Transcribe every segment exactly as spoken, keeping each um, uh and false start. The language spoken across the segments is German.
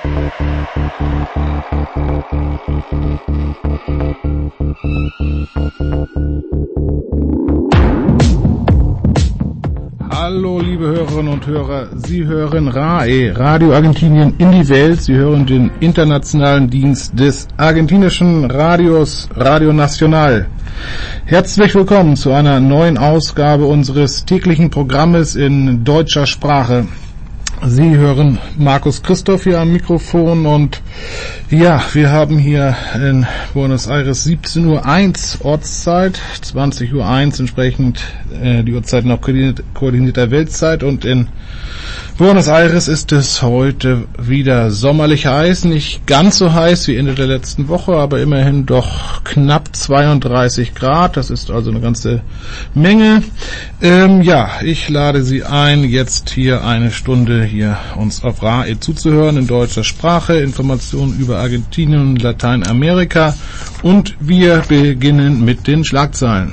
Hallo liebe Hörerinnen und Hörer, Sie hören R A E, Radio Argentinien in die Welt. Sie hören den internationalen Dienst des argentinischen Radios, Radio Nacional. Herzlich willkommen zu einer neuen Ausgabe unseres täglichen Programmes in deutscher Sprache. Sie hören Markus Christoph hier am Mikrofon und ja, wir haben hier in Buenos Aires siebzehn Uhr eins Ortszeit, zwanzig Uhr eins entsprechend äh, die Uhrzeit nach koordinierter Weltzeit, und in Buenos Aires ist es heute wieder sommerlich heiß, nicht ganz so heiß wie Ende der letzten Woche, aber immerhin doch knapp zweiunddreißig Grad, das ist also eine ganze Menge. Ähm, ja, ich lade Sie ein, jetzt hier eine Stunde hier uns auf R A E zuzuhören in deutscher Sprache, Informationen über Argentinien und Lateinamerika, und wir beginnen mit den Schlagzeilen.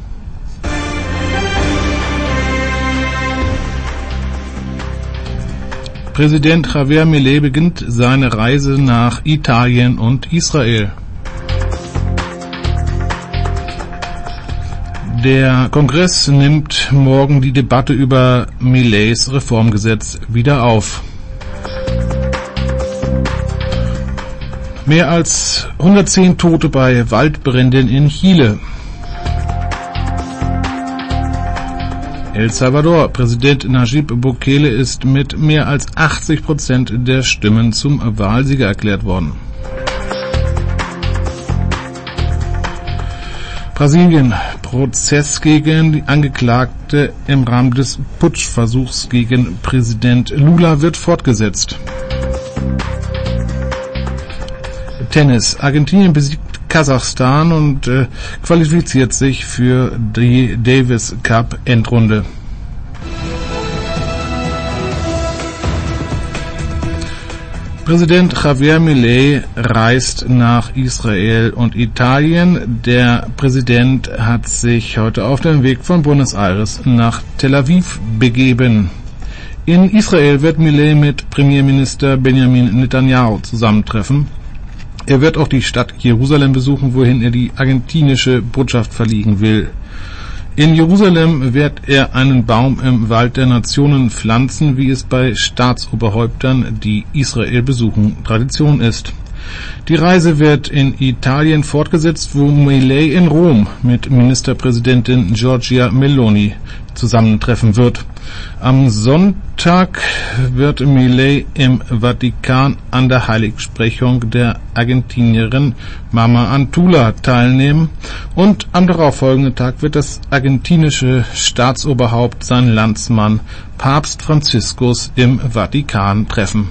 Präsident Javier Milei beginnt seine Reise nach Italien und Israel. Der Kongress nimmt morgen die Debatte über Milleis Reformgesetz wieder auf. Mehr als hundertzehn Tote bei Waldbränden in Chile. El Salvador. Präsident Nayib Bukele ist mit mehr als achtzig Prozent der Stimmen zum Wahlsieger erklärt worden. Brasilien. Prozess gegen die Angeklagte im Rahmen des Putschversuchs gegen Präsident Lula wird fortgesetzt. Tennis. Argentinien besiegt Kasachstan und äh, qualifiziert sich für die Davis Cup Endrunde. Präsident Javier Milei reist nach Israel und Italien. Der Präsident hat sich heute auf den Weg von Buenos Aires nach Tel Aviv begeben. In Israel wird Milei mit Premierminister Benjamin Netanyahu zusammentreffen. Er wird auch die Stadt Jerusalem besuchen, wohin er die argentinische Botschaft verlegen will. In Jerusalem wird er einen Baum im Wald der Nationen pflanzen, wie es bei Staatsoberhäuptern, die Israel besuchen, Tradition ist. Die Reise wird in Italien fortgesetzt, wo Milei in Rom mit Ministerpräsidentin Giorgia Meloni zusammentreffen wird. Am Sonntag wird Milei im Vatikan an der Heiligsprechung der Argentinierin Mama Antula teilnehmen, und am darauffolgenden Tag wird das argentinische Staatsoberhaupt seinen Landsmann Papst Franziskus im Vatikan treffen.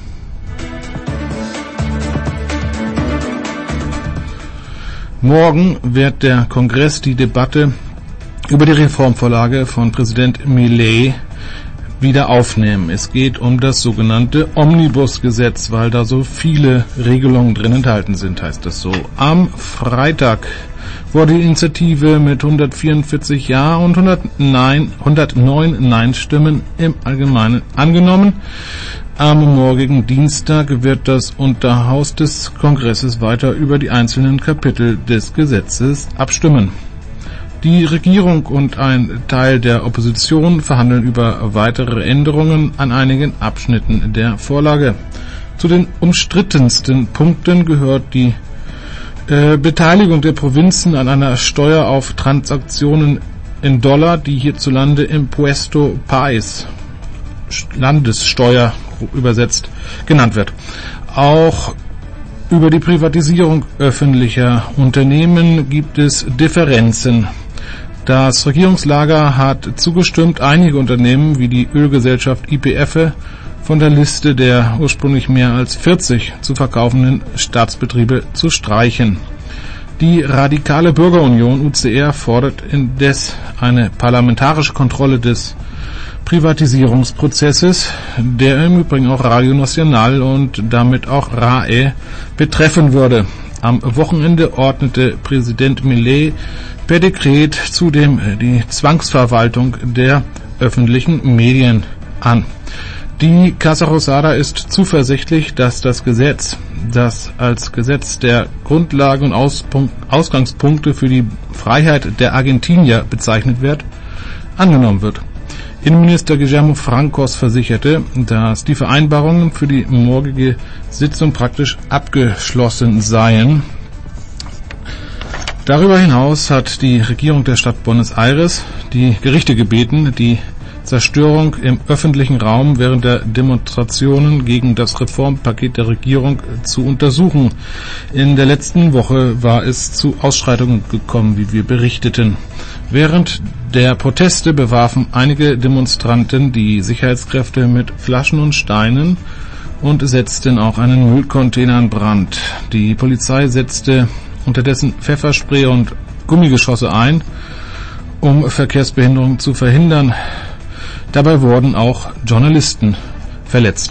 Morgen wird der Kongress die Debatte über die Reformvorlage von Präsident Milei wieder aufnehmen. Es geht um das sogenannte Omnibus-Gesetz, weil da so viele Regelungen drin enthalten sind, heißt das so. Am Freitag wurde die Initiative mit hundertvierundvierzig Ja und hundertneun Nein-Stimmen im Allgemeinen angenommen. Am morgigen Dienstag wird das Unterhaus des Kongresses weiter über die einzelnen Kapitel des Gesetzes abstimmen. Die Regierung und ein Teil der Opposition verhandeln über weitere Änderungen an einigen Abschnitten der Vorlage. Zu den umstrittensten Punkten gehört die äh, Beteiligung der Provinzen an einer Steuer auf Transaktionen in Dollar, die hierzulande Impuesto País, Landessteuer übersetzt, genannt wird. Auch über die Privatisierung öffentlicher Unternehmen gibt es Differenzen. Das Regierungslager hat zugestimmt, einige Unternehmen wie die Ölgesellschaft Y P F von der Liste der ursprünglich mehr als vierzig zu verkaufenden Staatsbetriebe zu streichen. Die radikale Bürgerunion U C R fordert indes eine parlamentarische Kontrolle des Privatisierungsprozesses, der im Übrigen auch Radio Nacional und damit auch R A E betreffen würde. Am Wochenende ordnete Präsident Milei per Dekret zudem die Zwangsverwaltung der öffentlichen Medien an. Die Casa Rosada ist zuversichtlich, dass das Gesetz, das als Gesetz der Grundlagen und Auspunkt, Ausgangspunkte für die Freiheit der Argentinier bezeichnet wird, angenommen wird. Innenminister Guillermo Francos versicherte, dass die Vereinbarungen für die morgige Sitzung praktisch abgeschlossen seien. Darüber hinaus hat die Regierung der Stadt Buenos Aires die Gerichte gebeten, die Zerstörung im öffentlichen Raum während der Demonstrationen gegen das Reformpaket der Regierung zu untersuchen. In der letzten Woche war es zu Ausschreitungen gekommen, wie wir berichteten. Während der Proteste bewarfen einige Demonstranten die Sicherheitskräfte mit Flaschen und Steinen und setzten auch einen Müllcontainer in Brand. Die Polizei setzte unterdessen Pfefferspray und Gummigeschosse ein, um Verkehrsbehinderung zu verhindern. Dabei wurden auch Journalisten verletzt.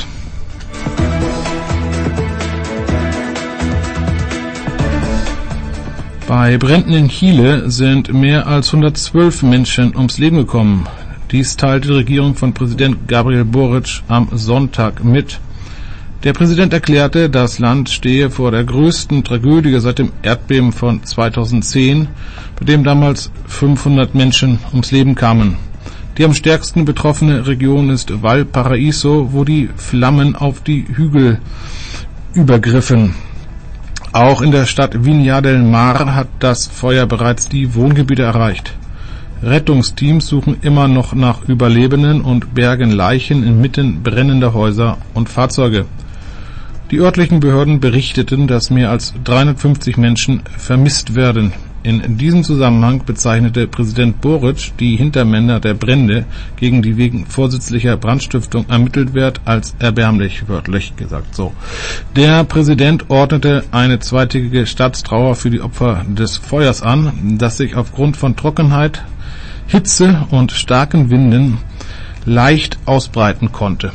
Bei Bränden in Chile sind mehr als hundertzwölf Menschen ums Leben gekommen. Dies teilte die Regierung von Präsident Gabriel Boric am Sonntag mit. Der Präsident erklärte, das Land stehe vor der größten Tragödie seit dem Erdbeben von zweitausendzehn, bei dem damals fünfhundert Menschen ums Leben kamen. Die am stärksten betroffene Region ist Valparaíso, wo die Flammen auf die Hügel übergriffen. Auch in der Stadt Viña del Mar hat das Feuer bereits die Wohngebiete erreicht. Rettungsteams suchen immer noch nach Überlebenden und bergen Leichen inmitten brennender Häuser und Fahrzeuge. Die örtlichen Behörden berichteten, dass mehr als dreihundertfünfzig Menschen vermisst werden. In diesem Zusammenhang bezeichnete Präsident Boric die Hintermänner der Brände, gegen die wegen vorsätzlicher Brandstiftung ermittelt wird, als erbärmlich, wörtlich gesagt so. Der Präsident ordnete eine zweitägige Staatstrauer für die Opfer des Feuers an, das sich aufgrund von Trockenheit, Hitze und starken Winden leicht ausbreiten konnte.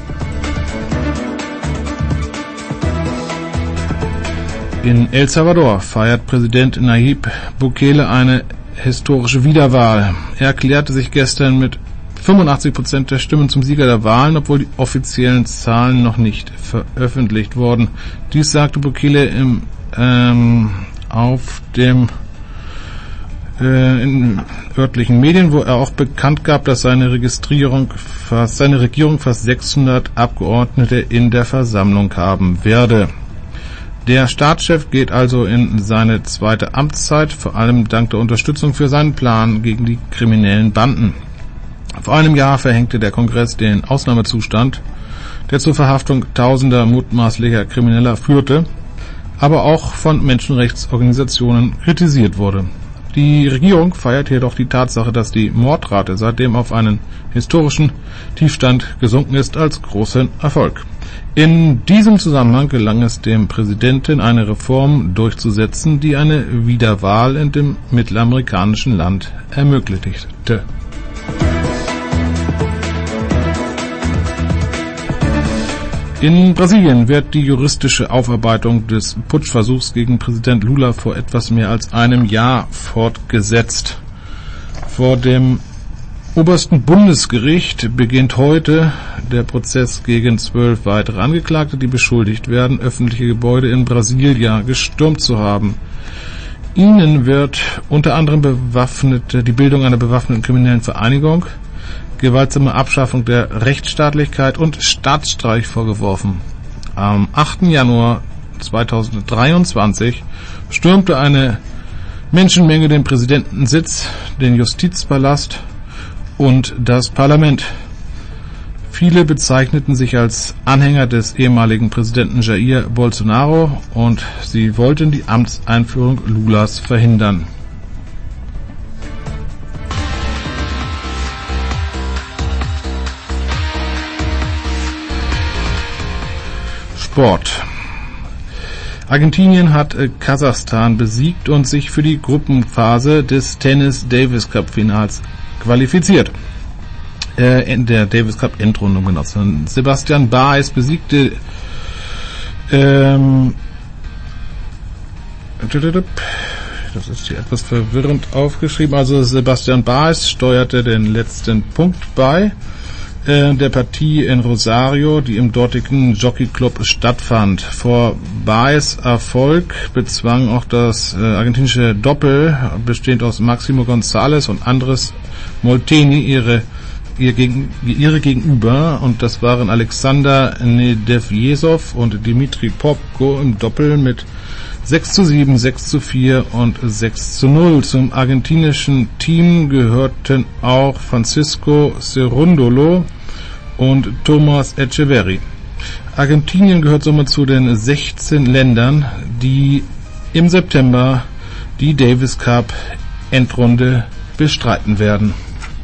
In El Salvador feiert Präsident Nayib Bukele eine historische Wiederwahl. Er erklärte sich gestern mit fünfundachtzig Prozent der Stimmen zum Sieger der Wahlen, obwohl die offiziellen Zahlen noch nicht veröffentlicht wurden. Dies sagte Bukele im, ähm, auf dem äh, in örtlichen Medien, wo er auch bekannt gab, dass seine Registrierung fast, seine Regierung fast sechshundert Abgeordnete in der Versammlung haben werde. Der Staatschef geht also in seine zweite Amtszeit, vor allem dank der Unterstützung für seinen Plan gegen die kriminellen Banden. Vor einem Jahr verhängte der Kongress den Ausnahmezustand, der zur Verhaftung tausender mutmaßlicher Krimineller führte, aber auch von Menschenrechtsorganisationen kritisiert wurde. Die Regierung feiert jedoch die Tatsache, dass die Mordrate seitdem auf einen historischen Tiefstand gesunken ist, als großen Erfolg. In diesem Zusammenhang gelang es dem Präsidenten, eine Reform durchzusetzen, die eine Wiederwahl in dem mittelamerikanischen Land ermöglichte. In Brasilien wird die juristische Aufarbeitung des Putschversuchs gegen Präsident Lula vor etwas mehr als einem Jahr fortgesetzt. Vor dem obersten Bundesgericht beginnt heute der Prozess gegen zwölf weitere Angeklagte, die beschuldigt werden, öffentliche Gebäude in Brasilia gestürmt zu haben. Ihnen wird unter anderem bewaffnete, die Bildung einer bewaffneten kriminellen Vereinigung, gewaltsame Abschaffung der Rechtsstaatlichkeit und Staatsstreich vorgeworfen. Am achten Januar zweitausenddreiundzwanzig stürmte eine Menschenmenge den Präsidentensitz, den Justizpalast und das Parlament. Viele bezeichneten sich als Anhänger des ehemaligen Präsidenten Jair Bolsonaro und sie wollten die Amtseinführung Lulas verhindern. Sport. Argentinien hat Kasachstan besiegt und sich für die Gruppenphase des Tennis Davis Cup Finals qualifiziert. Äh, in der Davis Cup Endrunde, um genau zu sein. Sebastian Baez besiegte ähm, das ist hier etwas verwirrend aufgeschrieben. Also Sebastian Baez steuerte den letzten Punkt bei. äh, der Partie in Rosario, die im dortigen Jockey Club stattfand. Vor Baez Erfolg bezwang auch das äh, argentinische Doppel, bestehend aus Máximo González und Andrés Molteni, ihre Ihr gegen, ihre Gegenüber, und das waren Alexander Nedeljevsov und Dimitri Popko im Doppel mit sechs zu sieben, sechs zu vier und sechs zu null. Zum argentinischen Team gehörten auch Francisco Cerúndolo und Tomás Etcheverry. Argentinien gehört somit zu den sechzehn Ländern, die im September die Davis Cup Endrunde bestreiten werden.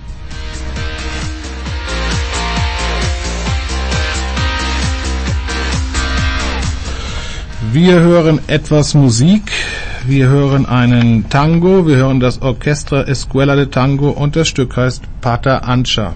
Wir hören etwas Musik, wir hören einen Tango, wir hören das Orchestra Escuela de Tango und das Stück heißt Pata Ancha.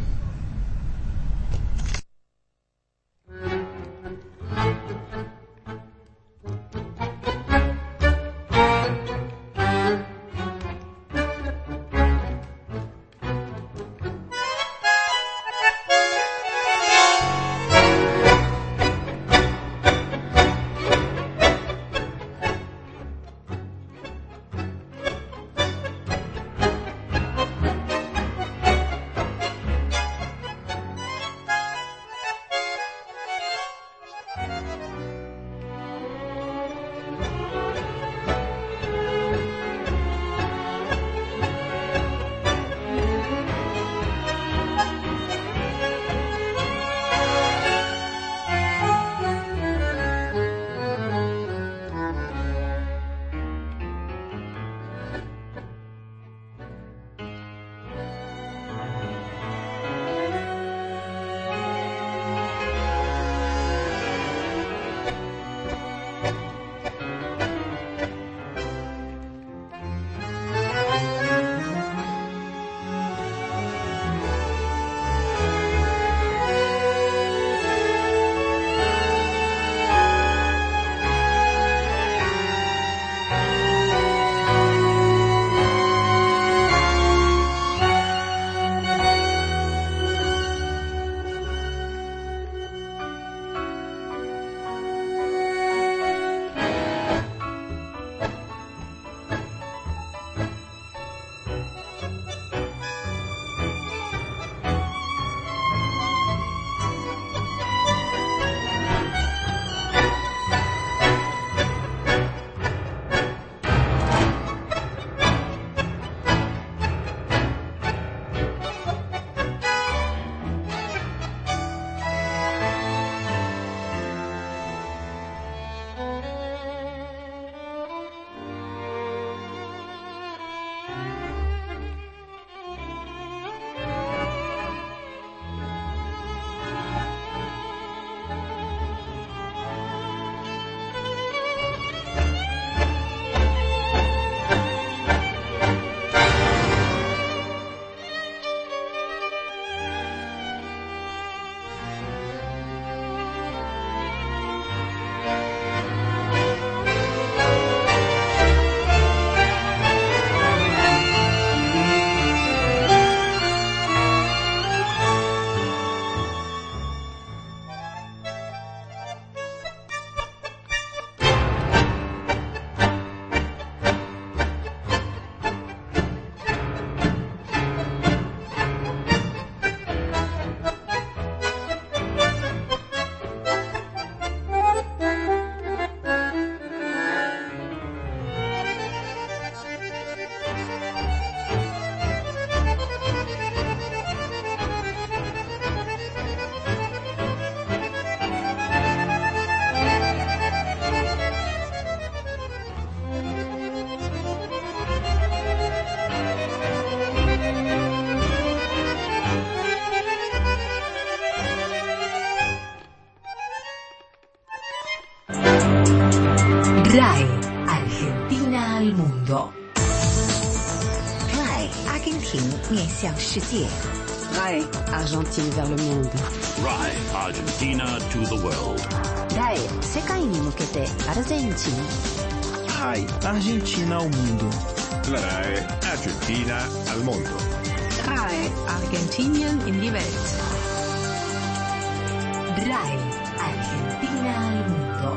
RAI, Argentina al mundo. RAI, Argentina 面向世界. RAI, Argentine vers le monde. RAI, Argentina to the world. RAI, 世界に向けてアルゼンチン. RAI, Argentina al mundo. RAI, Argentina al mundo. RAI, Argentinien in die Welt. RAI Argentina al mundo.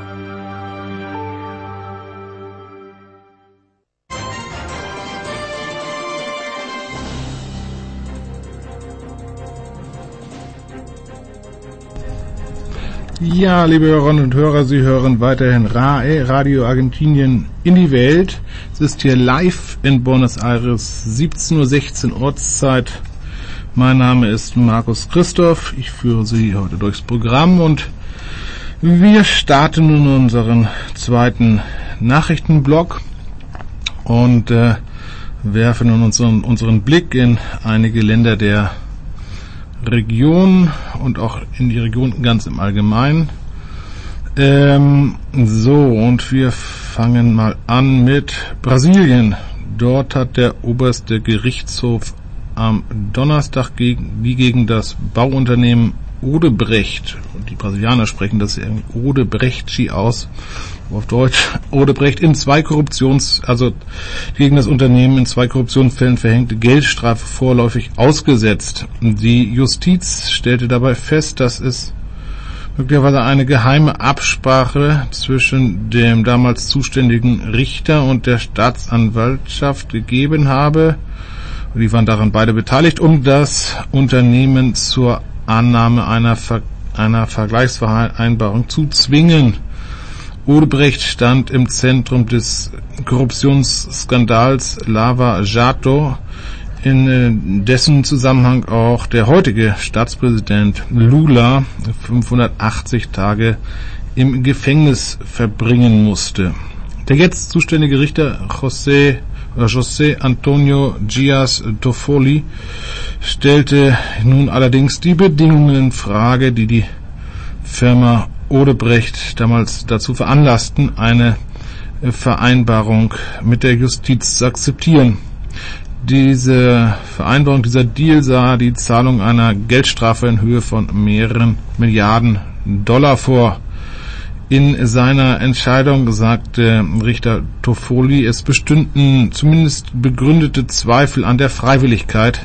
Ja, liebe Hörerinnen und Hörer, Sie hören weiterhin RAI, Radio Argentinien in die Welt. Es ist hier live in Buenos Aires, siebzehn Uhr sechzehn Ortszeit. Mein Name ist Markus Christoph. Ich führe Sie heute durchs Programm und wir starten nun unseren zweiten Nachrichtenblock und äh, werfen nun unseren, unseren Blick in einige Länder der Region und auch in die Region ganz im Allgemeinen. Ähm, so, und wir fangen mal an mit Brasilien. Dort hat der oberste Gerichtshof am Donnerstag gegen, wie gegen das Bauunternehmen Odebrecht, und die Brasilianer sprechen das irgendwie Odebrecht aus, auf Deutsch, Odebrecht in zwei Korruptions, also gegen das Unternehmen in zwei Korruptionsfällen verhängte Geldstrafe vorläufig ausgesetzt. Die Justiz stellte dabei fest, dass es möglicherweise eine geheime Absprache zwischen dem damals zuständigen Richter und der Staatsanwaltschaft gegeben habe. Die waren daran beide beteiligt, um das Unternehmen zur Annahme einer, Ver- einer Vergleichsvereinbarung zu zwingen. Odebrecht stand im Zentrum des Korruptionsskandals Lava Jato, in dessen Zusammenhang auch der heutige Staatspräsident Lula fünfhundertachtzig Tage im Gefängnis verbringen musste. Der jetzt zuständige Richter José, José Antonio Dias Toffoli stellte nun allerdings die Bedingungen in Frage, die die Firma Odebrecht damals dazu veranlassten, eine Vereinbarung mit der Justiz zu akzeptieren. Diese Vereinbarung, dieser Deal sah die Zahlung einer Geldstrafe in Höhe von mehreren Milliarden Dollar vor. In seiner Entscheidung sagte Richter Toffoli, es bestünden zumindest begründete Zweifel an der Freiwilligkeit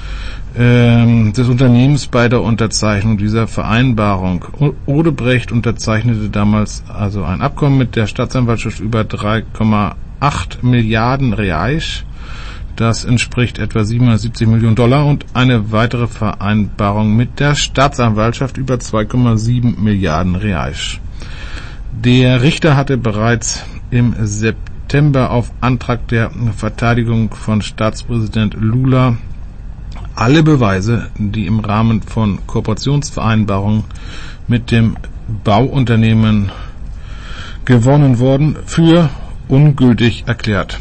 des Unternehmens bei der Unterzeichnung dieser Vereinbarung. Odebrecht unterzeichnete damals also ein Abkommen mit der Staatsanwaltschaft über drei Komma acht Milliarden Reais. Das entspricht etwa siebenhundertsiebzig Millionen Dollar und eine weitere Vereinbarung mit der Staatsanwaltschaft über zwei Komma sieben Milliarden Reais. Der Richter hatte bereits im September auf Antrag der Verteidigung von Staatspräsident Lula alle Beweise, die im Rahmen von Kooperationsvereinbarungen mit dem Bauunternehmen gewonnen wurden, für ungültig erklärt.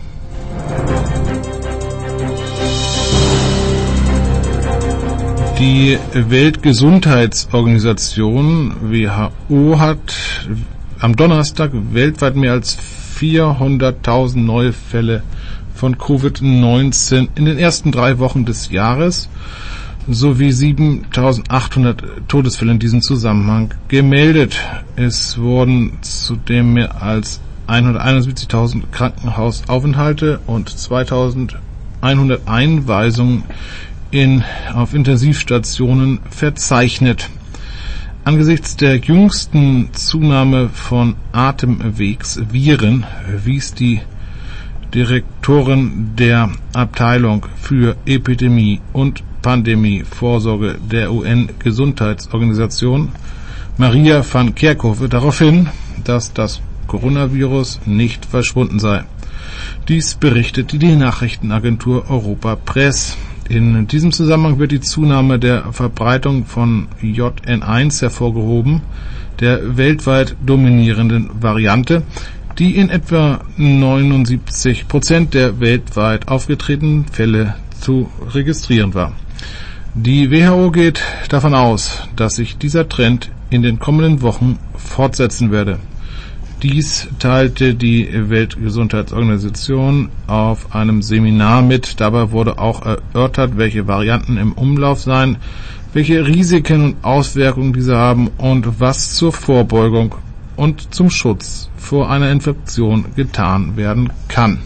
Die Weltgesundheitsorganisation W H O hat am Donnerstag weltweit mehr als vierhunderttausend neue Fälle von Covid neunzehn in den ersten drei Wochen des Jahres sowie siebentausendachthundert Todesfälle in diesem Zusammenhang gemeldet. Es wurden zudem mehr als hunderteinundsiebzigtausend Krankenhausaufenthalte und zweitausendeinhundert Einweisungen in, auf Intensivstationen verzeichnet. Angesichts der jüngsten Zunahme von Atemwegsviren wies die Direktorin der Abteilung für Epidemie und Pandemievorsorge der U N-Gesundheitsorganisation Maria van Kerkhove darauf hin, dass das Coronavirus nicht verschwunden sei. Dies berichtet die Nachrichtenagentur Europa Press. In diesem Zusammenhang wird die Zunahme der Verbreitung von J N eins hervorgehoben, der weltweit dominierenden Variante, die in etwa neunundsiebzig Prozent der weltweit aufgetretenen Fälle zu registrieren war. Die W H O geht davon aus, dass sich dieser Trend in den kommenden Wochen fortsetzen werde. Dies teilte die Weltgesundheitsorganisation auf einem Seminar mit. Dabei wurde auch erörtert, welche Varianten im Umlauf seien, welche Risiken und Auswirkungen diese haben und was zur Vorbeugung und zum Schutz vor einer Infektion getan werden kann.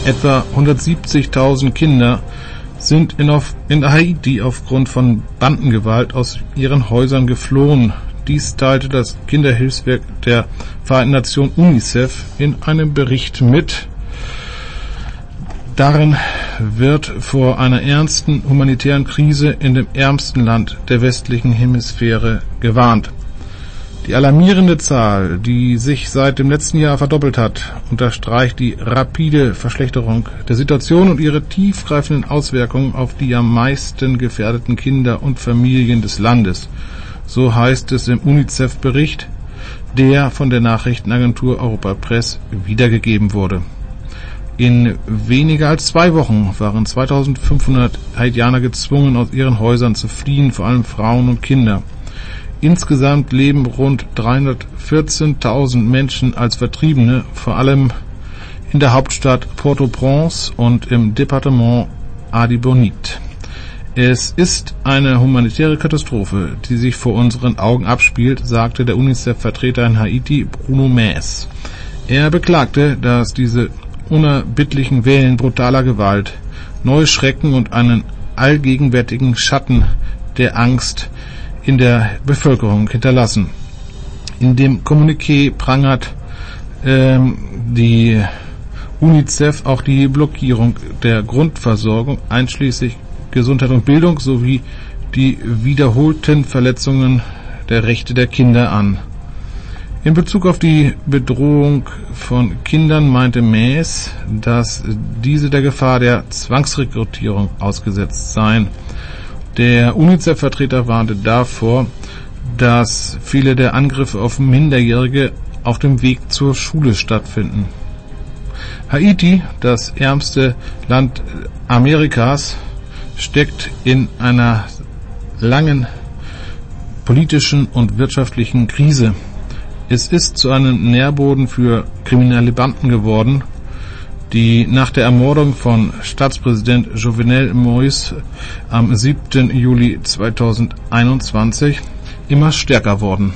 Etwa hundertsiebzigtausend Kinder sind in, auf, in Haiti aufgrund von Bandengewalt aus ihren Häusern geflohen. Dies teilte das Kinderhilfswerk der Vereinten Nationen UNICEF in einem Bericht mit. Darin wird vor einer ernsten humanitären Krise in dem ärmsten Land der westlichen Hemisphäre gewarnt. Die alarmierende Zahl, die sich seit dem letzten Jahr verdoppelt hat, unterstreicht die rapide Verschlechterung der Situation und ihre tiefgreifenden Auswirkungen auf die am meisten gefährdeten Kinder und Familien des Landes. So heißt es im UNICEF-Bericht, der von der Nachrichtenagentur Europa Press wiedergegeben wurde. In weniger als zwei Wochen waren zweitausendfünfhundert Haitianer gezwungen, aus ihren Häusern zu fliehen, vor allem Frauen und Kinder. Insgesamt leben rund dreihundertvierzehntausend Menschen als Vertriebene, vor allem in der Hauptstadt Port-au-Prince und im Departement Artibonite. Es ist eine humanitäre Katastrophe, die sich vor unseren Augen abspielt, sagte der UNICEF-Vertreter in Haiti, Bruno Maes. Er beklagte, dass diese unerbittlichen Wellen brutaler Gewalt neue Schrecken und einen allgegenwärtigen Schatten der Angst in der Bevölkerung hinterlassen. In dem Kommuniqué prangert ähm, die UNICEF auch die Blockierung der Grundversorgung, einschließlich Gesundheit und Bildung, sowie die wiederholten Verletzungen der Rechte der Kinder an. In Bezug auf die Bedrohung von Kindern meinte Maes, dass diese der Gefahr der Zwangsrekrutierung ausgesetzt seien. Der UNICEF-Vertreter warnte davor, dass viele der Angriffe auf Minderjährige auf dem Weg zur Schule stattfinden. Haiti, das ärmste Land Amerikas, steckt in einer langen politischen und wirtschaftlichen Krise. Es ist zu einem Nährboden für kriminelle Banden geworden, die nach der Ermordung von Staatspräsident Jovenel Moïse am siebten Juli zweitausendeinundzwanzig immer stärker wurden.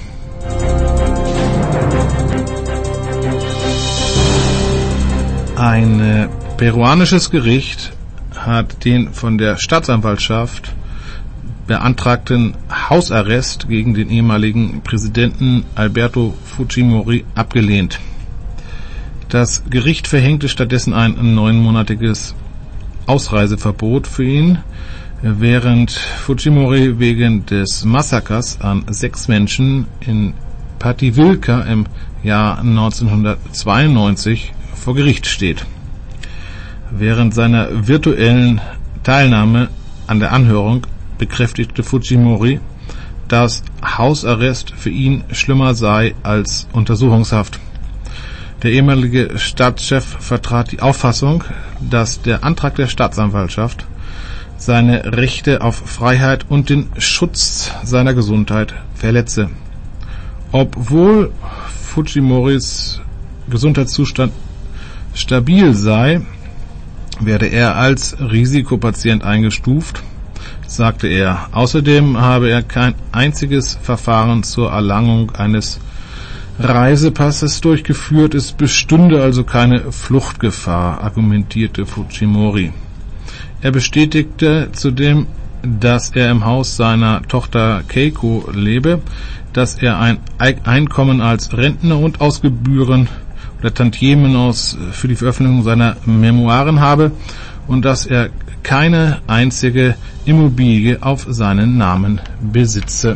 Ein äh, peruanisches Gericht hat den von der Staatsanwaltschaft beantragten Hausarrest gegen den ehemaligen Präsidenten Alberto Fujimori abgelehnt. Das Gericht verhängte stattdessen ein neunmonatiges Ausreiseverbot für ihn, während Fujimori wegen des Massakers an sechs Menschen in Pativilca im Jahr neunzehnhundertzweiundneunzig vor Gericht steht. Während seiner virtuellen Teilnahme an der Anhörung bekräftigte Fujimori, dass Hausarrest für ihn schlimmer sei als Untersuchungshaft. Der ehemalige Staatschef vertrat die Auffassung, dass der Antrag der Staatsanwaltschaft seine Rechte auf Freiheit und den Schutz seiner Gesundheit verletze. Obwohl Fujimoris Gesundheitszustand stabil sei, werde er als Risikopatient eingestuft, sagte er. Außerdem habe er kein einziges Verfahren zur Erlangung eines Reisepasses durchgeführt, es bestünde also keine Fluchtgefahr, argumentierte Fujimori. Er bestätigte zudem, dass er im Haus seiner Tochter Keiko lebe, dass er ein Einkommen als Rentner und aus Gebühren oder Tantiemen aus für die Veröffentlichung seiner Memoiren habe und dass er keine einzige Immobilie auf seinen Namen besitze.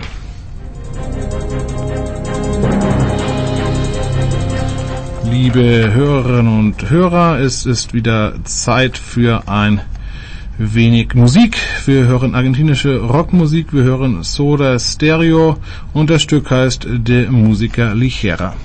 Liebe Hörerinnen und Hörer, es ist wieder Zeit für ein wenig Musik. Wir hören argentinische Rockmusik, wir hören Soda Stereo und das Stück heißt De Música Ligera.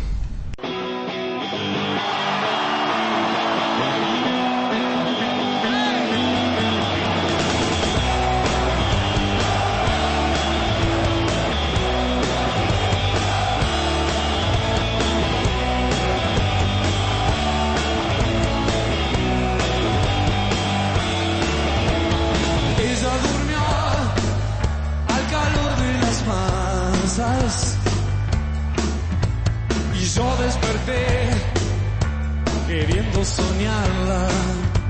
Y yo desperté queriendo soñarla.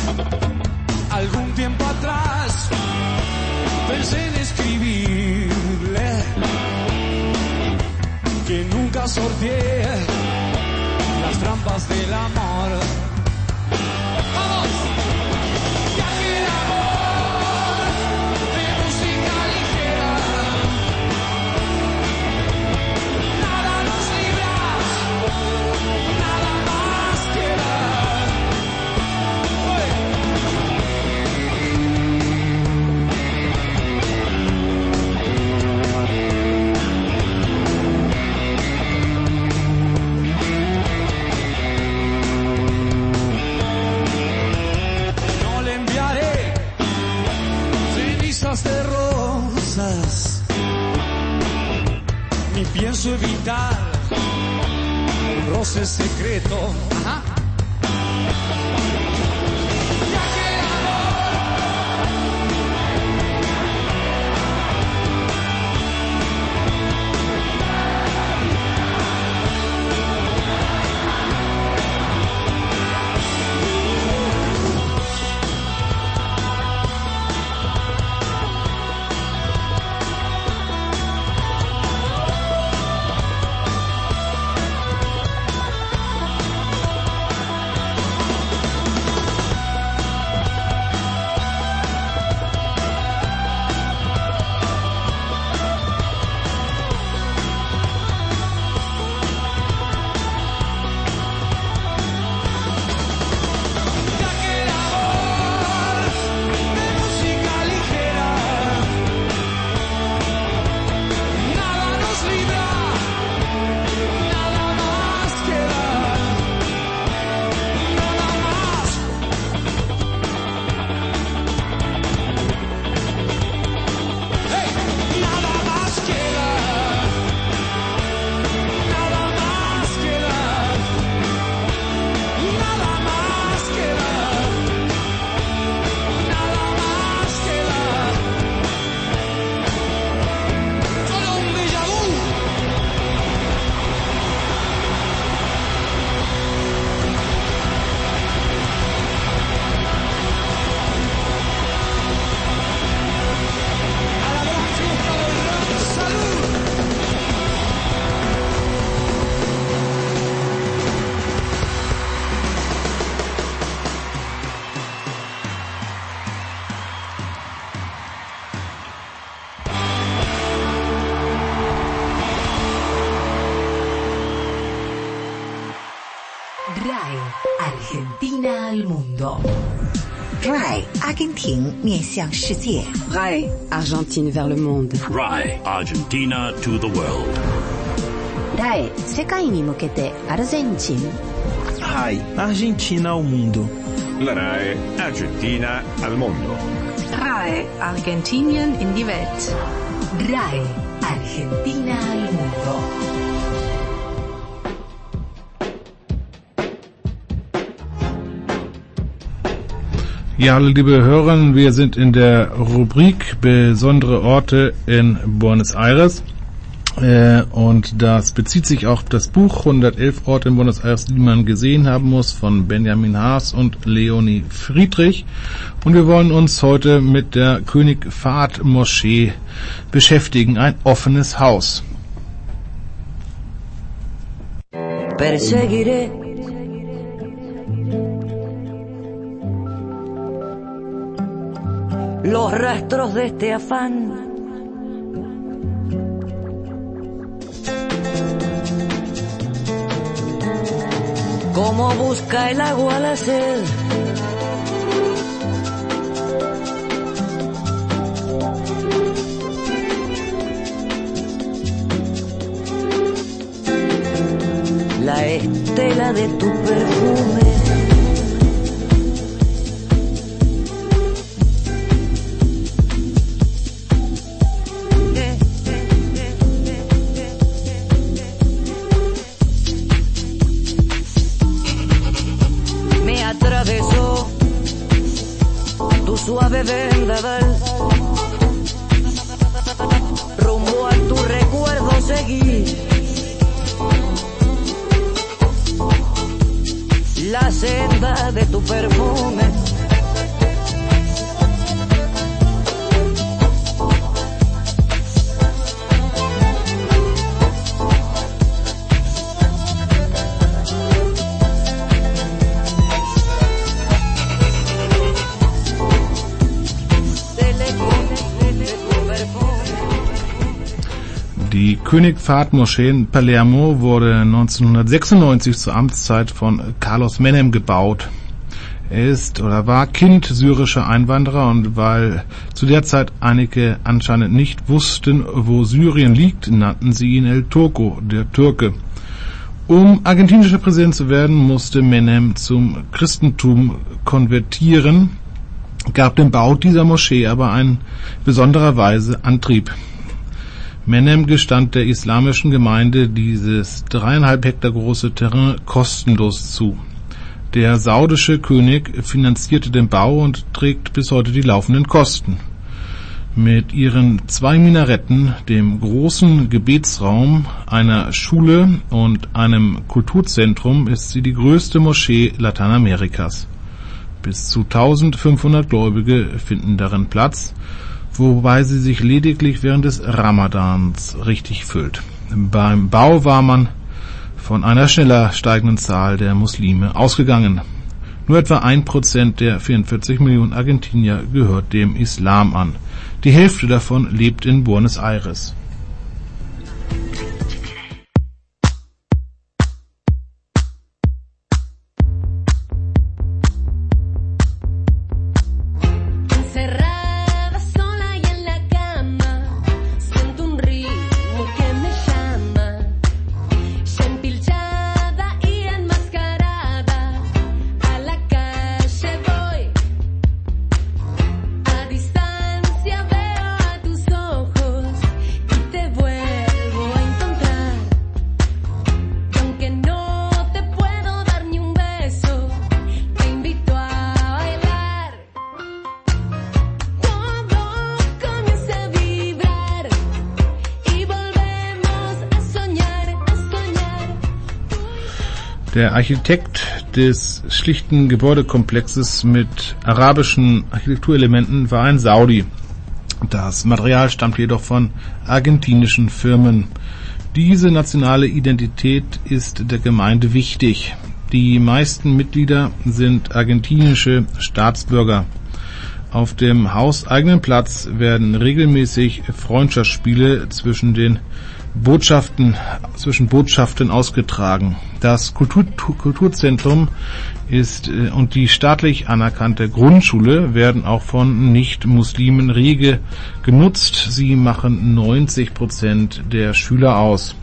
Algún tiempo atrás pensé en escribirle que nunca sorteé las trampas del amor. ¡Vamos! Ya que el amor de música ligera, nada nos libra, nada más queda. De rosas, ni pienso evitar un roce secreto. Ajá. Argentina al mundo. R A I 阿根廷面向世界。 R A I Argentine vers le monde. R A I Argentina to the world. R A I 世界に向けてアルゼンチン。 R A I Argentina al mundo. La R A I Argentina al mundo. R A I Argentinien in die Welt. R A I Argentina al mundo. Ja, liebe Hörer, wir sind in der Rubrik Besondere Orte in Buenos Aires. Äh, und das bezieht sich auf das Buch hundertelf Orte in Buenos Aires, die man gesehen haben muss, von Benjamin Haas und Leonie Friedrich. Und wir wollen uns heute mit der König Fahd Moschee beschäftigen, ein offenes Haus. Perseguiré los rastros de este afán. Como busca el agua la sed. La estela de tu perfume. Atravesó tu suave vendaval, rumbo a tu recuerdo seguí, la senda de tu perfume. Die König Fahd Moschee in Palermo wurde neunzehnhundertsechsundneunzig zur Amtszeit von Carlos Menem gebaut. Er ist oder war Kind syrischer Einwanderer, und weil zu der Zeit einige anscheinend nicht wussten, wo Syrien liegt, nannten sie ihn El Turco, der Türke. Um argentinischer Präsident zu werden, musste Menem zum Christentum konvertieren, gab dem Bau dieser Moschee aber in besonderer Weise Antrieb. Menem gestand der islamischen Gemeinde dieses dreieinhalb Hektar große Terrain kostenlos zu. Der saudische König finanzierte den Bau und trägt bis heute die laufenden Kosten. Mit ihren zwei Minaretten, dem großen Gebetsraum, einer Schule und einem Kulturzentrum ist sie die größte Moschee Lateinamerikas. Bis zu eintausendfünfhundert Gläubige finden darin Platz, wobei sie sich lediglich während des Ramadans richtig füllt. Beim Bau war man von einer schneller steigenden Zahl der Muslime ausgegangen. Nur etwa ein Prozent der vierundvierzig Millionen Argentinier gehört dem Islam an. Die Hälfte davon lebt in Buenos Aires. Der Architekt des schlichten Gebäudekomplexes mit arabischen Architekturelementen war ein Saudi. Das Material stammt jedoch von argentinischen Firmen. Diese nationale Identität ist der Gemeinde wichtig. Die meisten Mitglieder sind argentinische Staatsbürger. Auf dem hauseigenen Platz werden regelmäßig Freundschaftsspiele zwischen den Botschaften, zwischen Botschaften ausgetragen. Das Kultur, Kulturzentrum ist äh, und die staatlich anerkannte Grundschule werden auch von Nicht-Muslimen rege genutzt. Sie machen neunzig Prozent der Schüler aus.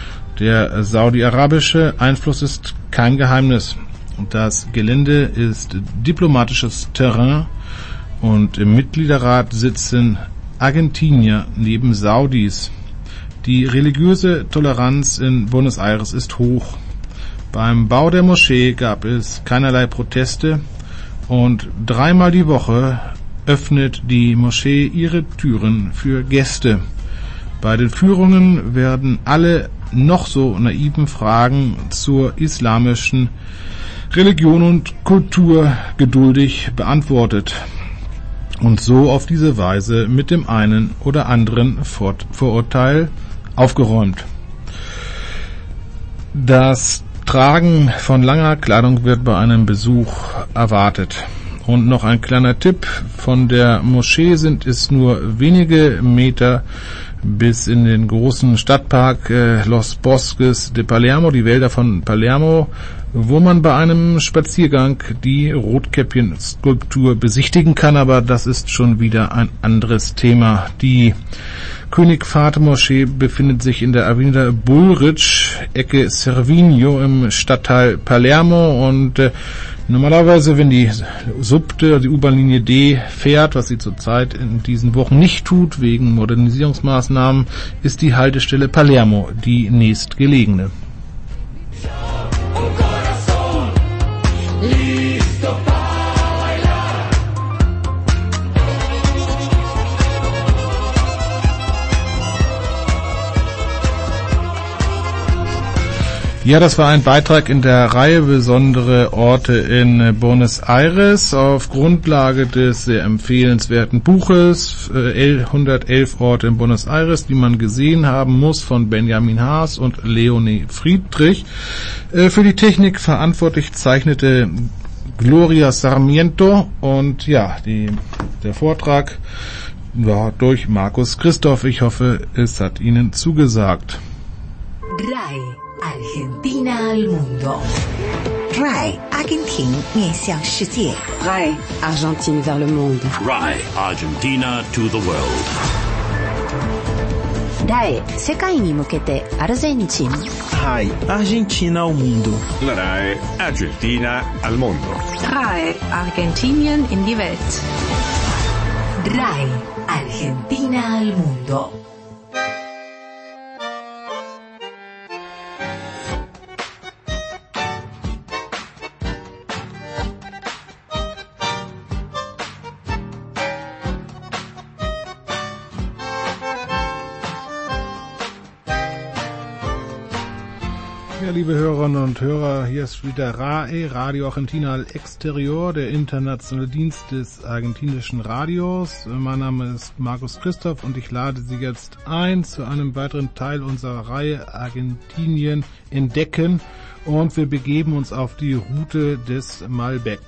Der saudi-arabische Einfluss ist kein Geheimnis. Das Gelände ist diplomatisches Terrain und im Mitgliederrat sitzen Argentinier neben Saudis. Die religiöse Toleranz in Buenos Aires ist hoch. Beim Bau der Moschee gab es keinerlei Proteste und dreimal die Woche öffnet die Moschee ihre Türen für Gäste. Bei den Führungen werden alle noch so naiven Fragen zur islamischen Religion und Kultur geduldig beantwortet und so auf diese Weise mit dem einen oder anderen Vorurteil aufgeräumt. Das Tragen von langer Kleidung wird bei einem Besuch erwartet. Und noch ein kleiner Tipp: Von der Moschee sind es nur wenige Meter bis in den großen Stadtpark äh, Los Bosques de Palermo, die Wälder von Palermo, wo man bei einem Spaziergang die Rotkäppchen-Skulptur besichtigen kann, aber das ist schon wieder ein anderes Thema. Die König Fahd Moschee befindet sich in der Avenida Bullrich, Ecke Cervinho im Stadtteil Palermo, und äh, normalerweise, wenn die Subte, die U-Bahn-Linie D fährt, was sie zurzeit in diesen Wochen nicht tut, wegen Modernisierungsmaßnahmen, ist die Haltestelle Palermo die nächstgelegene. Ja, das war ein Beitrag in der Reihe Besondere Orte in Buenos Aires auf Grundlage des sehr empfehlenswerten Buches äh, hundertelf Orte in Buenos Aires, die man gesehen haben muss, von Benjamin Haas und Leonie Friedrich. Äh, für die Technik verantwortlich zeichnete Gloria Sarmiento, und ja, die, der Vortrag ja, durch Markus Christoph. Ich hoffe, es hat Ihnen zugesagt. R A I Argentina al mundo. R A I 阿根廷面向世界。 R A I Argentine vers le monde. R A I Argentina to the world. R A I 世界に向けてアルゼンチン。 R A I Argentina ao mundo. La R A E Argentina al mondo. R A I Argentinien in die Welt. R A I Argentina al mundo. Ja, liebe Hörerinnen und Hörer, hier ist wieder R A E, Radio Argentina al Exterior, der internationale Dienst des argentinischen Radios. Mein Name ist Markus Christoph und ich lade Sie jetzt ein zu einem weiteren Teil unserer Reihe Argentinien entdecken und wir begeben uns auf die Route des Malbec.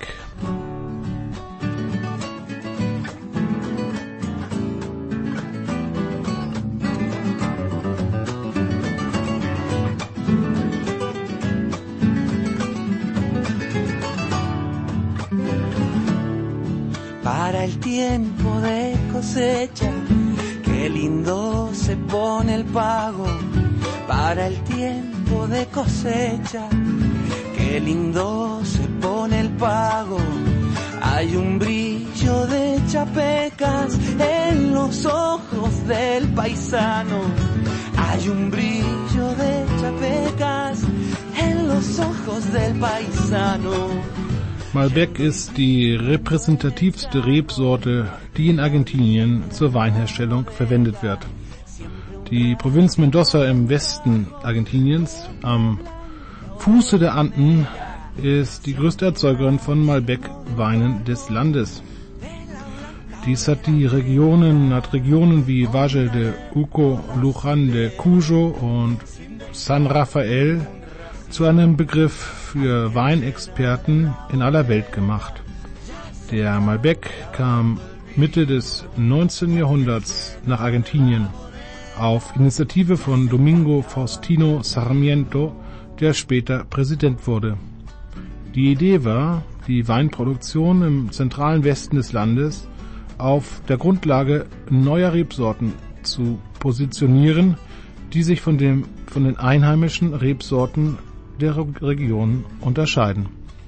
Para el tiempo de cosecha, qué lindo se pone el pago. Para el tiempo de cosecha, qué lindo se pone el pago. Hay un brillo de chapecas en los ojos del paisano. Hay un brillo de chapecas en los ojos del paisano. Malbec ist die repräsentativste Rebsorte, die in Argentinien zur Weinherstellung verwendet wird. Die Provinz Mendoza im Westen Argentiniens, am Fuße der Anden, ist die größte Erzeugerin von Malbec-Weinen des Landes. Dies hat die Regionen, hat Regionen wie Valle de Uco, Luján de Cuyo und San Rafael zu einem Begriff für Weinexperten in aller Welt gemacht. Der Malbec kam Mitte des neunzehnten Jahrhunderts nach Argentinien auf Initiative von Domingo Faustino Sarmiento, der später Präsident wurde. Die Idee war, die Weinproduktion im zentralen Westen des Landes auf der Grundlage neuer Rebsorten zu positionieren, die sich von dem, von den einheimischen Rebsorten der Region unterscheiden.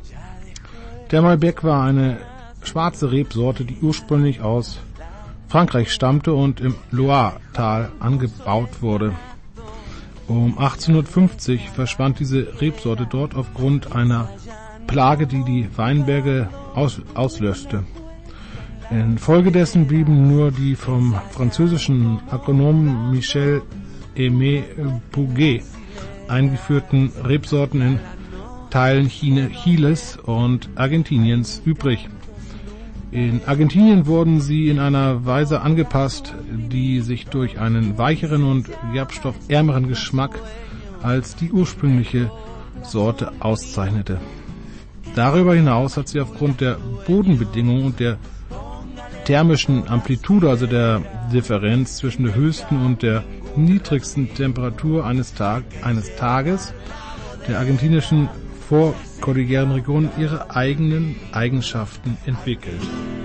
Der Malbec war eine schwarze Rebsorte, die ursprünglich aus Frankreich stammte und im Loire-Tal angebaut wurde. Um achtzehnhundertfünfzig verschwand diese Rebsorte dort aufgrund einer Plage, die die Weinberge aus, auslöschte. Infolgedessen blieben nur die vom französischen Agronomen Michel Aimé Puget eingeführten Rebsorten in Teilen Chiles und Argentiniens übrig. In Argentinien wurden sie in einer Weise angepasst, die sich durch einen weicheren und gerbstoffärmeren Geschmack als die ursprüngliche Sorte auszeichnete. Darüber hinaus hat sie aufgrund der Bodenbedingungen und der thermischen Amplitude, also der Differenz zwischen der höchsten und der niedrigsten Temperatur eines, Tag, eines Tages der argentinischen vorkordilleren Region ihre eigenen Eigenschaften entwickelt.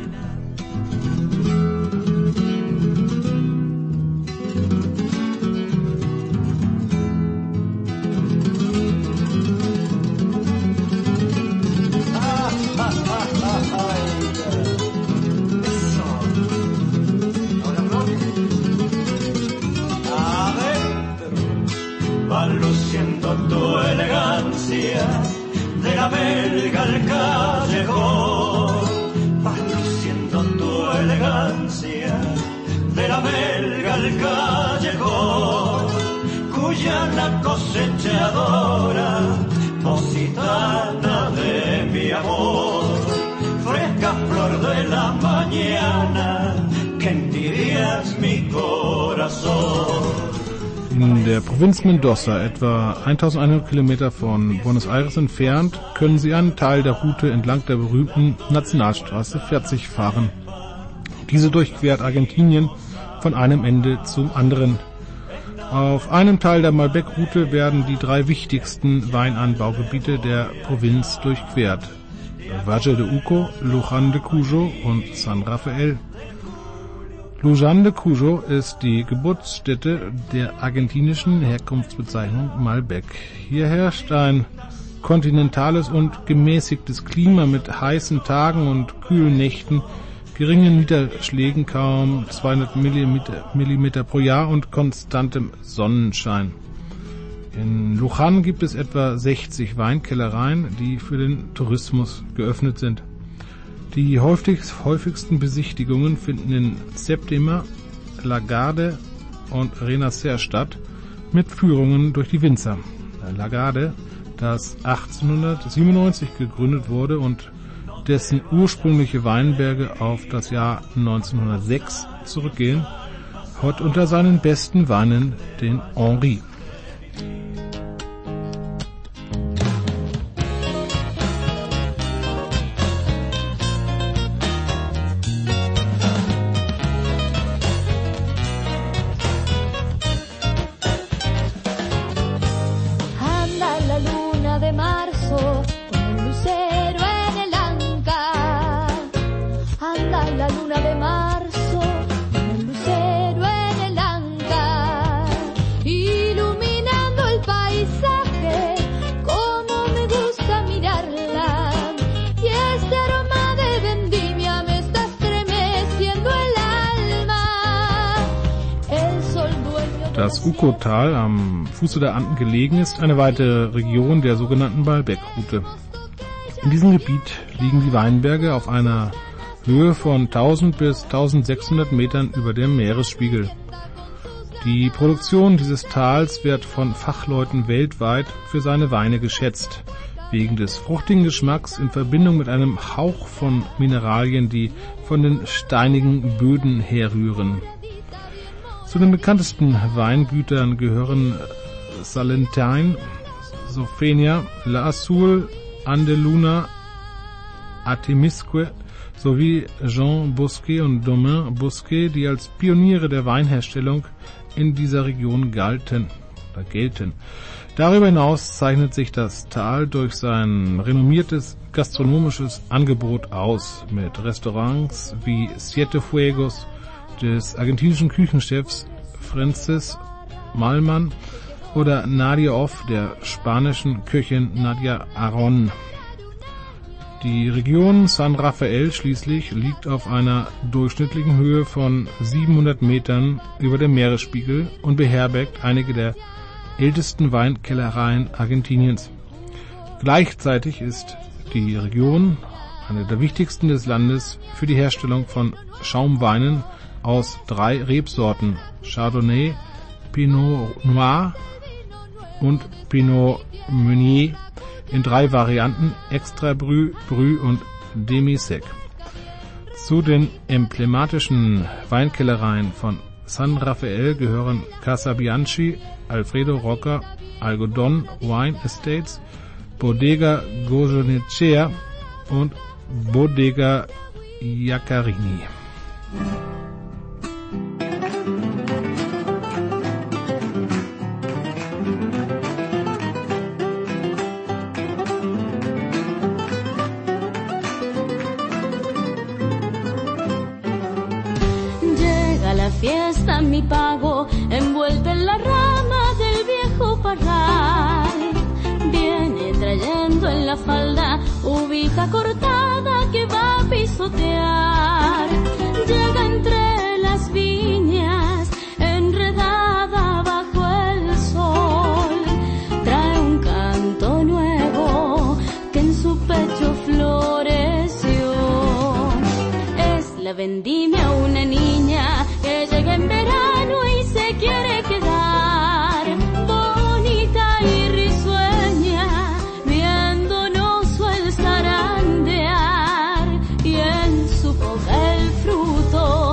In der Provinz Mendoza, etwa eintausendeinhundert Kilometer von Buenos Aires entfernt, können Sie einen Teil der Route entlang der berühmten Nationalstraße vierzig fahren. Diese durchquert Argentinien von einem Ende zum anderen. Auf einem Teil der Malbec-Route werden die drei wichtigsten Weinanbaugebiete der Provinz durchquert: Valle de Uco, Luján de Cuyo und San Rafael. Luján de Cuyo ist die Geburtsstätte der argentinischen Herkunftsbezeichnung Malbec. Hier herrscht ein kontinentales und gemäßigtes Klima mit heißen Tagen und kühlen Nächten, geringen Niederschlägen, kaum zweihundert Millimeter pro Jahr und konstantem Sonnenschein. In Luján gibt es etwa sechzig Weinkellereien, die für den Tourismus geöffnet sind. Die häufigst, häufigsten Besichtigungen finden in Septima, Lagarde und Renacer statt, mit Führungen durch die Winzer. Lagarde, das achtzehnhundertsiebenundneunzig gegründet wurde und dessen ursprüngliche Weinberge auf das Jahr neunzehnhundertsechs zurückgehen, hat unter seinen besten Weinen den Henri. Das Uco-Tal, am Fuße der Anden gelegen, ist eine weitere Region der sogenannten Malbec-Route. In diesem Gebiet liegen die Weinberge auf einer Höhe von tausend bis eintausendsechshundert Metern über dem Meeresspiegel. Die Produktion dieses Tals wird von Fachleuten weltweit für seine Weine geschätzt, wegen des fruchtigen Geschmacks in Verbindung mit einem Hauch von Mineralien, die von den steinigen Böden herrühren. Zu den bekanntesten Weingütern gehören Salentijn, Sofenia, La Azul, Andeluna, Artemisque sowie Jean Bousquet und Domaine Bousquet, die als Pioniere der Weinherstellung in dieser Region galten oder gelten. Darüber hinaus zeichnet sich das Tal durch sein renommiertes gastronomisches Angebot aus, mit Restaurants wie Siete Fuegos des argentinischen Küchenchefs Francis Malman oder Nadia Off der spanischen Köchin Nadia Aron. Die Region San Rafael schließlich liegt auf einer durchschnittlichen Höhe von siebenhundert Metern über dem Meeresspiegel und beherbergt einige der ältesten Weinkellereien Argentiniens. Gleichzeitig ist die Region eine der wichtigsten des Landes für die Herstellung von Schaumweinen aus drei Rebsorten: Chardonnay, Pinot Noir und Pinot Meunier in drei Varianten: Extra Brut, Brut und Demi-Sec. Zu den emblematischen Weinkellereien von San Rafael gehören Casa Bianchi, Alfredo Rocca, Algodón Wine Estates, Bodega Goyenechea und Bodega Iaccarini. Fiesta mi pago, envuelta en la rama del viejo parral. Viene trayendo en la falda uvita cortada que va a pisotear. Llega entre las viñas, enredada bajo el sol. Trae un canto nuevo que en su pecho floreció. Es la vendimia una niña que llega en verano y se quiere quedar, bonita y risueña, viéndonos el zarandear, y en su boca el fruto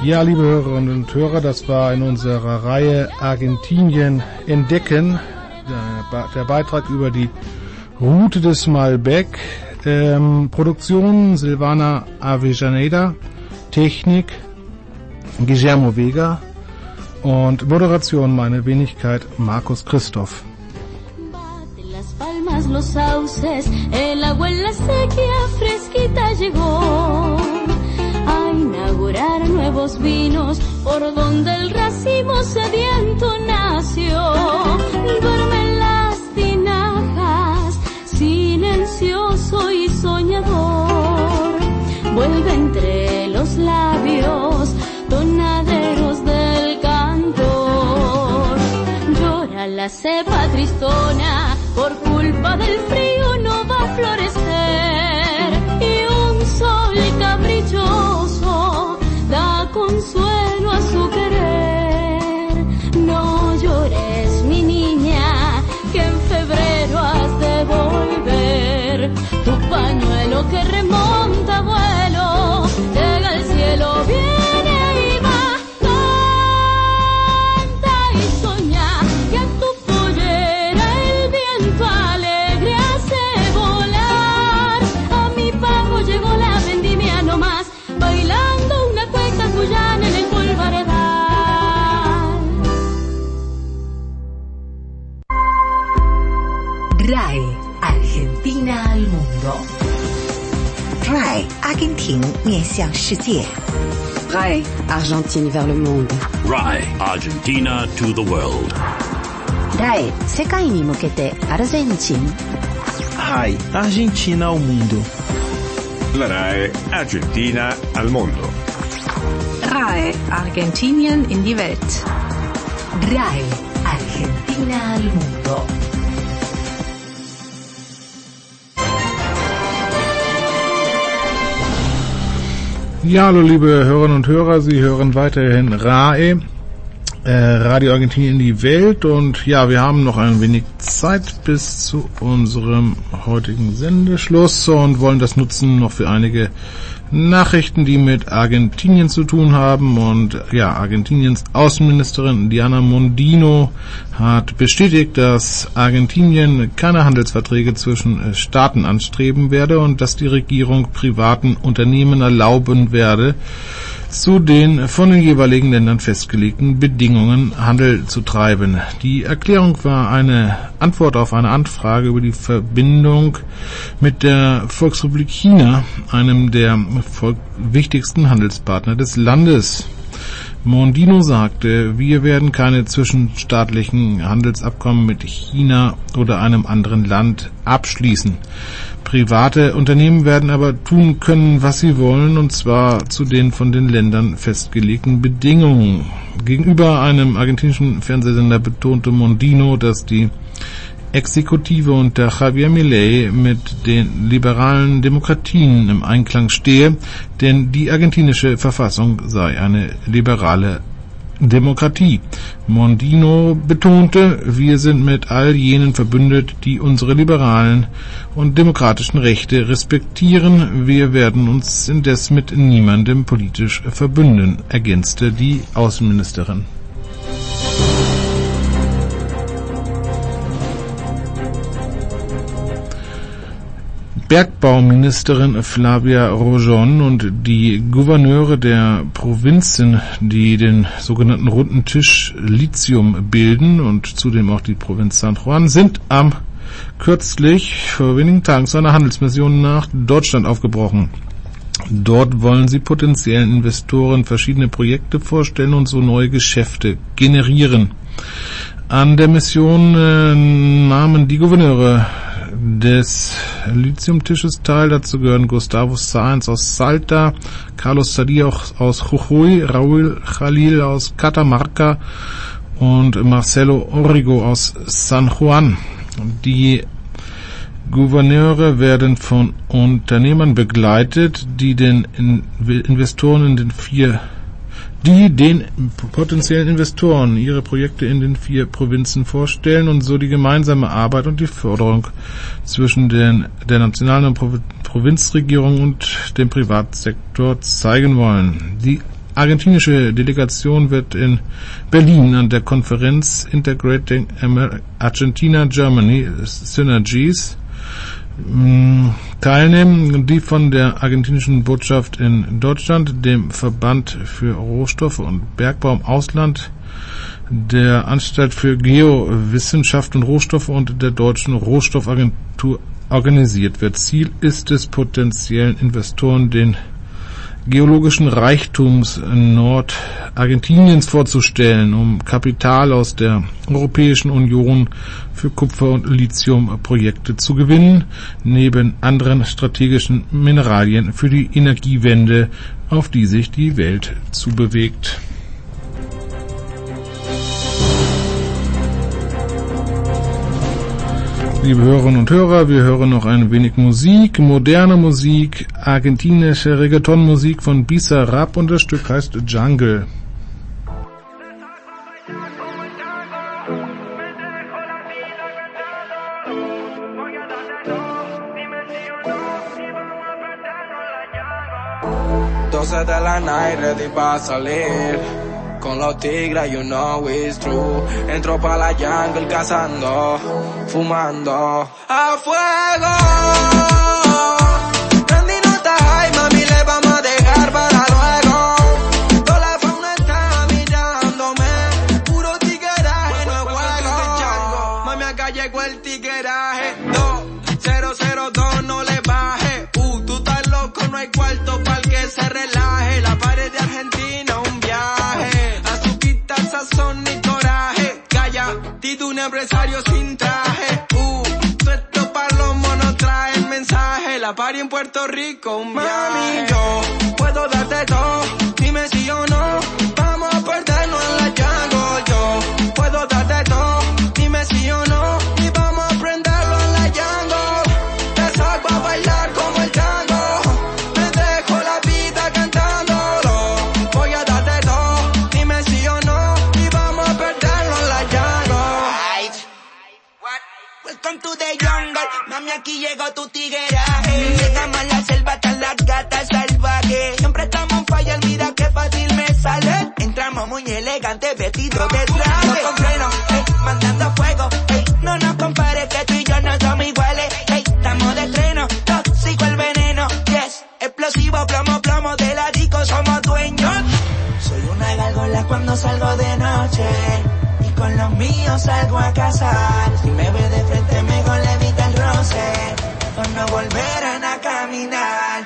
Ja, liebe Hörerinnen und Hörer, das war in unserer Reihe Argentinien entdecken, der, der Beitrag über die Route des Malbec, ähm, Produktion Silvana Avellaneda, Technik Guillermo Vega und Moderation meine Wenigkeit Markus Christoph. Palmas, los sauces, el agua en la sequía fresquita llegó a inaugurar nuevos vinos por donde el racimo sediento nació. Duermen las tinajas, silencioso y soñador, vuelve entre los labios tonaderos del cantor. Llora la cepa tristona, por culpa del frío no va a florecer, y un sol caprichoso da consuelo a su querer. No llores, mi niña, que en febrero has de volver. Tu pañuelo que remonta vuelo llega al cielo, viene y va. Canta y soña que a tu pollera el viento alegre hace volar. A mi pago llegó la vendimia nomás, bailando una cueca cuyana en el polvaredal. R A E Argentina al mundo. R A E 阿根廷面向世界。 R A E Argentine vers le monde. R A E Argentina to the world. R A E 世界に向けてアルゼンチン。 R A E Argentina ao mundo. La R A E Argentina al mondo. R A E Argentinien in die Welt. R A E Argentina al mundo. Ja, hallo liebe Hörerinnen und Hörer, Sie hören weiterhin R A E, äh, Radio Argentinien in die Welt, und ja, wir haben noch ein wenig Zeit bis zu unserem heutigen Sendeschluss und wollen das nutzen noch für einige Nachrichten, die mit Argentinien zu tun haben. Und ja, Argentiniens Außenministerin Diana Mondino hat bestätigt, dass Argentinien keine Handelsverträge zwischen Staaten anstreben werde und dass die Regierung privaten Unternehmen erlauben werde, zu den von den jeweiligen Ländern festgelegten Bedingungen Handel zu treiben. Die Erklärung war eine Antwort auf eine Anfrage über die Verbindung mit der Volksrepublik China, einem der wichtigsten Handelspartner des Landes. Mondino sagte, wir werden keine zwischenstaatlichen Handelsabkommen mit China oder einem anderen Land abschließen. Private Unternehmen werden aber tun können, was sie wollen, und zwar zu den von den Ländern festgelegten Bedingungen. Gegenüber einem argentinischen Fernsehsender betonte Mondino, dass die Exekutive unter Javier Milei mit den liberalen Demokratien im Einklang stehe, denn die argentinische Verfassung sei eine liberale Demokratie. Mondino betonte, wir sind mit all jenen verbündet, die unsere liberalen und demokratischen Rechte respektieren. Wir werden uns indes mit niemandem politisch verbünden, ergänzte die Außenministerin. Bergbauministerin Flavia Rojon und die Gouverneure der Provinzen, die den sogenannten Runden Tisch Lithium bilden und zudem auch die Provinz San Juan, sind am kürzlich vor wenigen Tagen zu einer Handelsmission nach Deutschland aufgebrochen. Dort wollen sie potenziellen Investoren verschiedene Projekte vorstellen und so neue Geschäfte generieren. An der Mission äh, nahmen die Gouverneure des Lithiumtisches teil. Dazu gehören Gustavo Sáenz aus Salta, Carlos Sadia aus Jujuy, Raúl Jalil aus Catamarca und Marcelo Orrigo aus San Juan. Die Gouverneure werden von Unternehmern begleitet, die den Investoren in den vier die den potenziellen Investoren ihre Projekte in den vier Provinzen vorstellen und so die gemeinsame Arbeit und die Förderung zwischen den, der nationalen und Provinzregierung und dem Privatsektor zeigen wollen. Die argentinische Delegation wird in Berlin an der Konferenz Integrating Argentina-Germany Synergies teilnehmen, die von der argentinischen Botschaft in Deutschland, dem Verband für Rohstoffe und Bergbau im Ausland, der Anstalt für Geowissenschaft und Rohstoffe und der Deutschen Rohstoffagentur organisiert wird. Ziel ist es, potenziellen Investoren den geologischen Reichtums Nordargentiniens vorzustellen, um Kapital aus der Europäischen Union für Kupfer- und Lithiumprojekte zu gewinnen, neben anderen strategischen Mineralien für die Energiewende, auf die sich die Welt zubewegt. Liebe Hörerinnen und Hörer, wir hören noch ein wenig Musik, moderne Musik, argentinische Reggaeton-Musik von Bizarrap und das Stück heißt Jungle. doce de la night, ready pa' salir. Con los tigres, you know it's true. Entro pa' la jungle cazando, fumando a fuego. Randy no está high, mami, le vamos a dejar para luego. Toda la fauna está mirándome, puro tigueraje, no es juego. Mami, acá llegó el tigueraje, dos cero cero dos, no le baje. Uh, tú estás loco, no hay cuarto para el que se relaje. La pared de Argentina, un viaje. Sazón y coraje, calla, tito un empresario sin traje, uh, esto pa' los monos trae el mensaje, la party en Puerto Rico, un viaje. Mami, yo puedo darte todo, dime si o no, vamos a perdernos en la jungle, yo puedo darte todo, dime si o no, y vamos a prenderlo en la jungle, te saco a bailar como el tango, me dejo la vida cantándolo, voy a darte todo, dime si o no. Welcome to the jungle, mami, aquí llegó tu tigueraje. Llegamos a la selva, están las gatas salvajes. Siempre estamos en falla, mira qué fácil me sale. Entramos muy elegantes, vestidos de traje. No con freno, hey, mandando fuego, hey, no nos compares que tú y yo no somos iguales. Hey, estamos de estreno, tóxico el veneno, yes, explosivo, plomo, plomo, de la disco somos dueños. Soy una gárgola cuando salgo de noche. Con los míos salgo a cazar. Si me ve de frente mejor le evita el roce, o no volverán a caminar.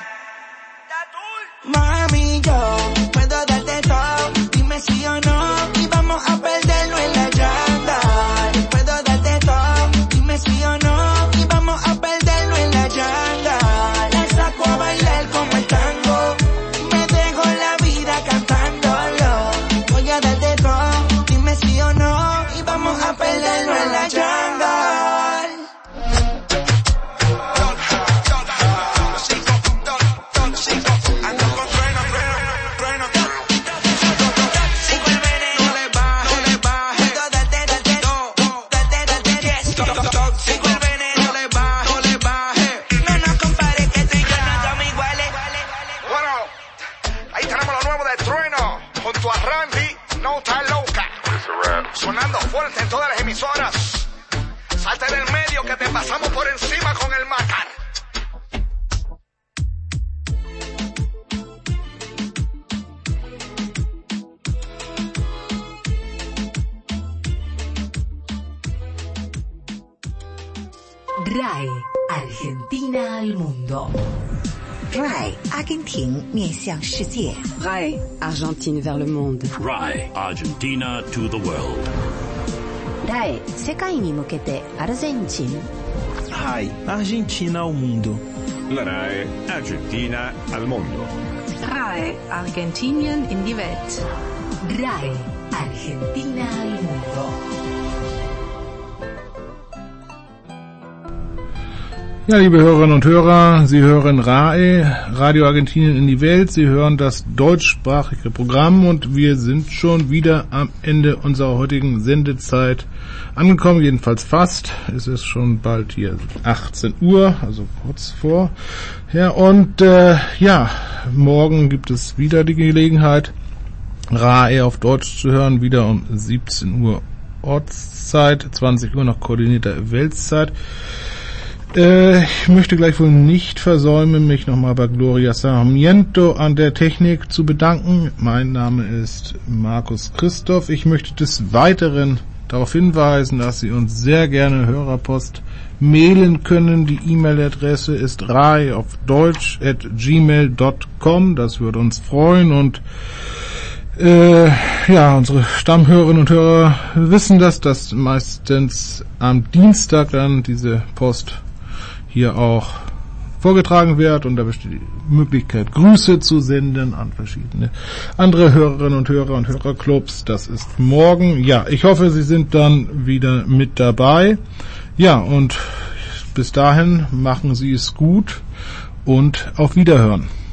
Mami, yo puedo darte todo, dime sí o no, y vamos a perderlo en la jungle. Puedo darte todo, dime sí o no, y vamos a perderlo en la jungle. La saco a bailar como el tango, me dejo la vida cantándolo. Voy a darte todo, dime sí o no, y vamos a perderlo en la jungle. Sonando fuerte en todas las emisoras. Salte del medio que te pasamos por encima con el Macar. R A E Argentina al mundo. R A E 阿根廷面向世界。 R A E Argentine vers le monde. R A E Argentina to the world. R A E 世界に向けてアルゼンチン。 R A E Argentina ao mundo. La R A E Argentina al mundo. R A E Argentinien in die Welt. R A E Argentina al mundo. Ja, liebe Hörerinnen und Hörer, Sie hören R A E, Radio Argentinien in die Welt. Sie hören das deutschsprachige Programm und wir sind schon wieder am Ende unserer heutigen Sendezeit angekommen, jedenfalls fast. Es ist schon bald hier achtzehn Uhr, also kurz vor. Ja, und äh, ja, morgen gibt es wieder die Gelegenheit, R A E auf Deutsch zu hören, wieder um siebzehn Uhr Ortszeit, zwanzig Uhr nach koordinierter Weltzeit. Äh, ich möchte gleich wohl nicht versäumen, mich nochmal bei Gloria Sarmiento an der Technik zu bedanken. Mein Name ist Markus Christoph. Ich möchte des Weiteren darauf hinweisen, dass Sie uns sehr gerne Hörerpost mailen können. Die E-Mail-Adresse ist rai auf Deutsch at gmail dot com. Das würde uns freuen und Äh, ja, unsere Stammhörerinnen und Hörer wissen das, dass meistens am Dienstag dann diese Post hier auch vorgetragen wird und da besteht die Möglichkeit, Grüße zu senden an verschiedene andere Hörerinnen und Hörer und Hörerclubs. Das ist morgen. Ja, ich hoffe, Sie sind dann wieder mit dabei. Ja, und bis dahin machen Sie es gut und auf Wiederhören.